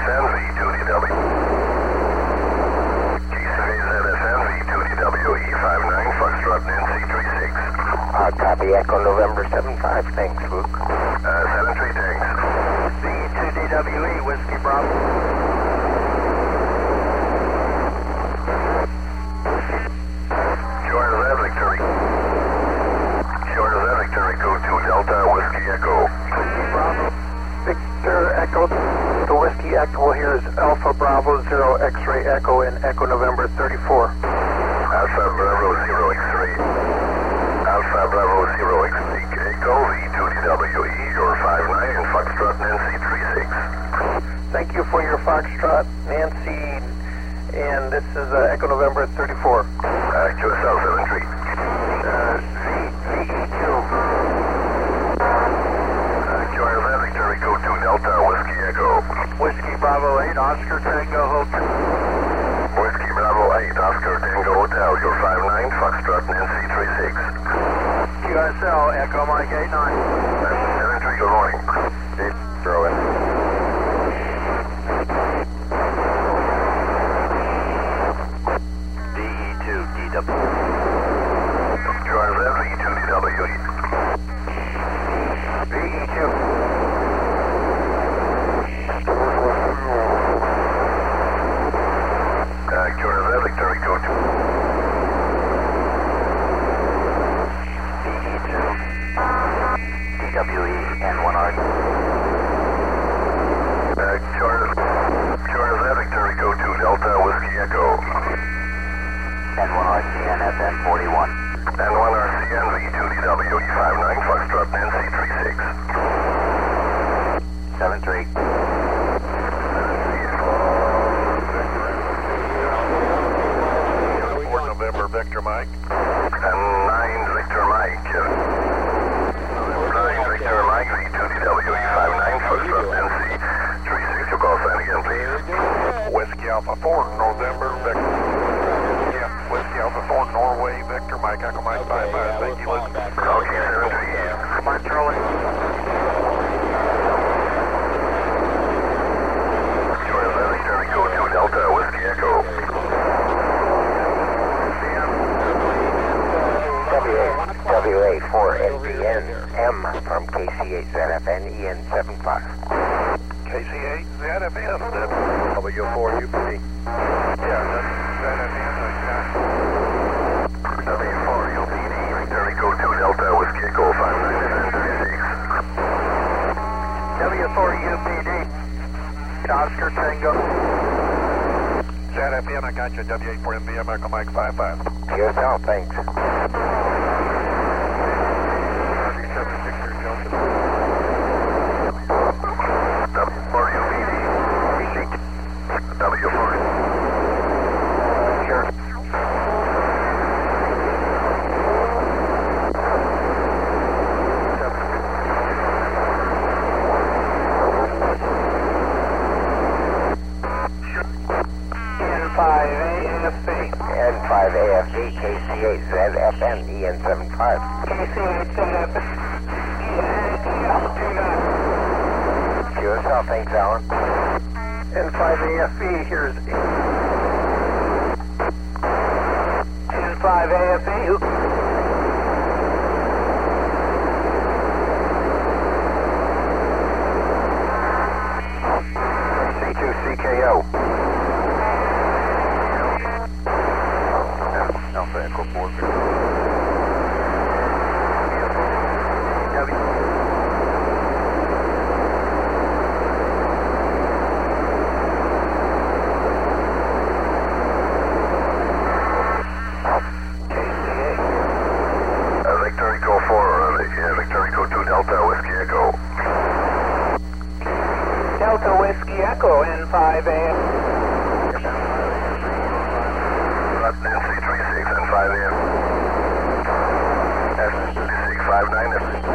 ZFN V2DW. KCA ZFN V2DW E59 Foxtrot Nancy 36. Copy Echo November 75. Thanks, Luke. 73, thanks. V2DWE Whiskey Bravo. Victor Echo 2 Delta Whiskey Echo. Whiskey Bravo. Victor Echo to Whiskey Echo. Here's Alpha Bravo 0 X-Ray Echo in Echo November 34. Alpha Bravo 0 X-Ray. Alpha Bravo 0 X-Ray Echo V2DWE your 59 in Foxtrot Nancy 36. Thank you for your Foxtrot Nancy, and this is Echo November 34. QSL 73. VE2. QRZ Victor Echo 2 Delta Whiskey Echo. Whiskey Bravo 8 Oscar Tango Hotel. Whiskey Bravo 8 Oscar Tango Hotel your 59 Foxtrot Nancy 36. QSL Echo Mike 89. 73, good morning. Throw it. DE2DW. QRZ V2DW. VE2. QRZ Victor Echo 2. VE2. DWE N1R. QRZ Victor Echo 2 Delta Whiskey Echo. N1RCN FM 41. N1RCN V2DW E59 Foxtrot Nancy 36. 73. November Victor Mike. And 9 Victor Mike. 9 Victor Mike V2DW E59 Foxtrot Nancy 36. Your call sign again, please. Whiskey Alpha 4 November Victor. Whiskey Alpha 4 Norway, Victor Mike, Echo Mike 55. Thank you, Luke. Okay, 73. Mike Charlie. QRZ Victor Echo 2 Delta Whiskey Echo. WA4NBN M from KC8ZFN EN75. KC8ZFN, that's W4UP. Yeah, that's ZFN. W4UPD, Victor Echo 2 Delta Whiskey Echo 5936. W4UPD. Oscar Tango. ZFN, I got you. W84MBM, Echo Mike 55. QSL, thanks. W4UPD. W4. Sure. N5AFB. N5AFB KC8ZFN EN75. KC8ZFN. QSL, thanks, Alan. N5AFB, here's N5AFB. C2CKO. Alpha Echo 4. Victor Echo 4, Victor Echo 2 Delta Whiskey Echo. Delta Whiskey Echo N5AM. Nancy 36 and 5 a.m. S659.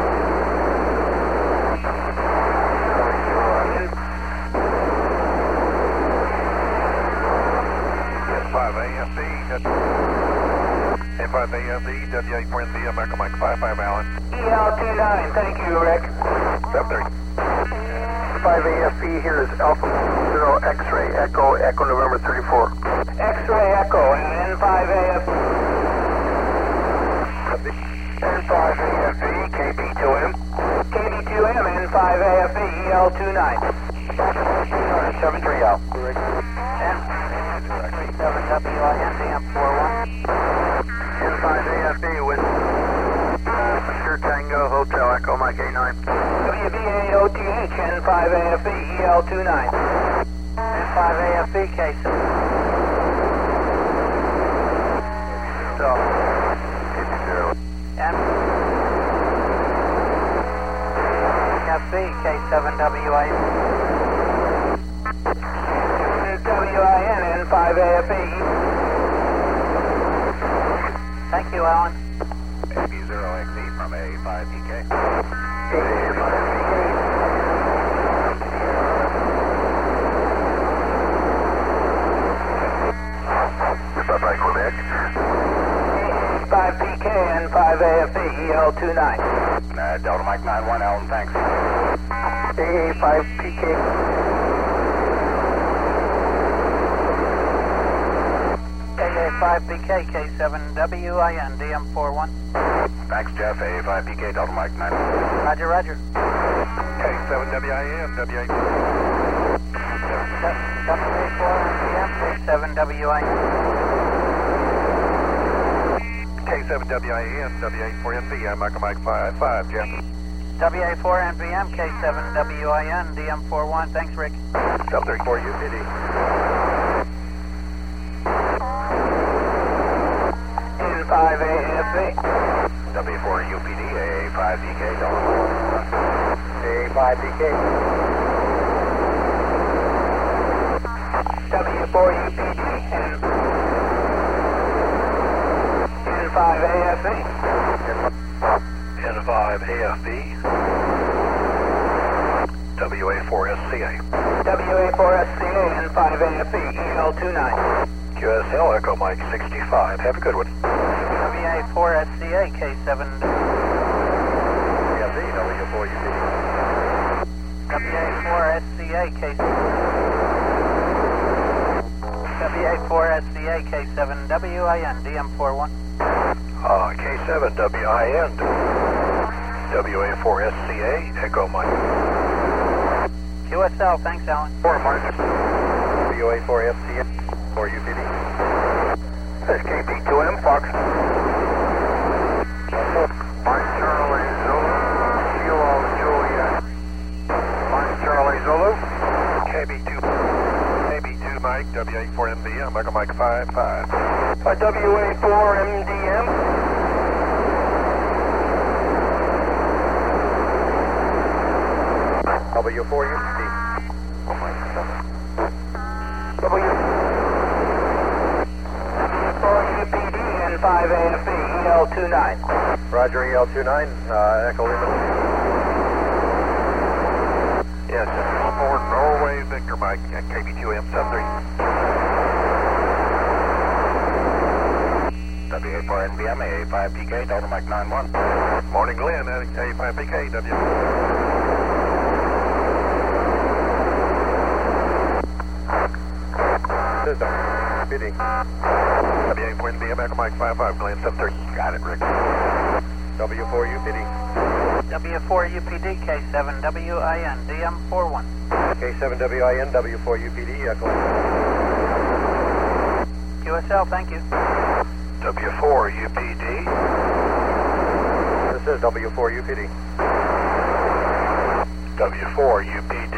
N5AFB, N5AFB, W8.B, America Mike 55, Allen. EL29, thank you, Rick. 73. N5AFB, here is Alpha 0 X-ray Echo, Echo November 34. X-ray Echo and N5AFB. N5AFB, KB2M. KB2M, N5AFB, EL29. 730. N7WIN, DM41. N5AFB with Sure Tango Hotel Echo Mike 89. WBAOTH, N5AFB, EL29. N5AFB, K7. So, NFB, K7WIN. WIN, N5AFB. Thank you, Alan. AB0XE from A5PK. Bye-bye, Quebec. 5PK and 5AFB, EL29. Delta Mike 91, Alan, thanks. AA5PK. AA5PK, K7WIN, DM41. Thanks, Jeff. A5PK, Delta Mike 91. Roger, roger. K7WIN, W8. WA4NBM, K7WIN. K7WIN, W8 for NBM, Michael Mike 55, Jeff. WA4NBM, K7WIN, DM41. Thanks, Rick. Delta 34 UPD. N5AFB. W4 UPD, AA5PK, Delta. AA5PK. W4UPD and N5AFB. N5AFB. WA4SCA. WA4SCA and 5AFB, EL29. QSL, Echo Mike 65. Have a good one. WA4SCA, K7. W4UPD. WA4SCA, K7. WA4SCA, K7WIN, DM41. K7WIN. WA4SCA, Echo Mike. QSL, thanks, Alan. 4 March. WA4FCA, 4 UPD. That's KB2M, Fox. Mike Charlie Zulu, Kilo Juliet. Mike Charlie Zulu. KB2 Mike, W84MDM, Michael Mike 55. WA4MDM. W4UPD. W4UPD and 5AFB, EL29. Roger, EL29, Echo Lima. Yes, for Norway, Victor Mike, KB2M 73. W84NBM, A5PK, Delta Mike 91. Morning, Glenn, A5PK, W. System, PD. W8.NBM, Echo Mike 55, Glenn 73. Got it, Rick. W4UPD. W4UPD, K7WIN, DM41. K7WIN, W4UPD, Echo. QSL, thank you. W4UPD. This is W4UPD. W4UPD.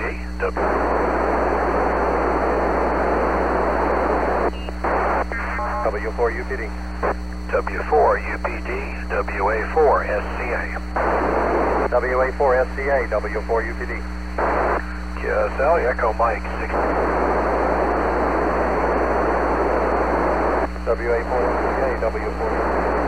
W4UPD. W4UPD. WA4SCA. WA4SCA. W4UPD. QSL, Echo Mike 6. WA4SCA. W4.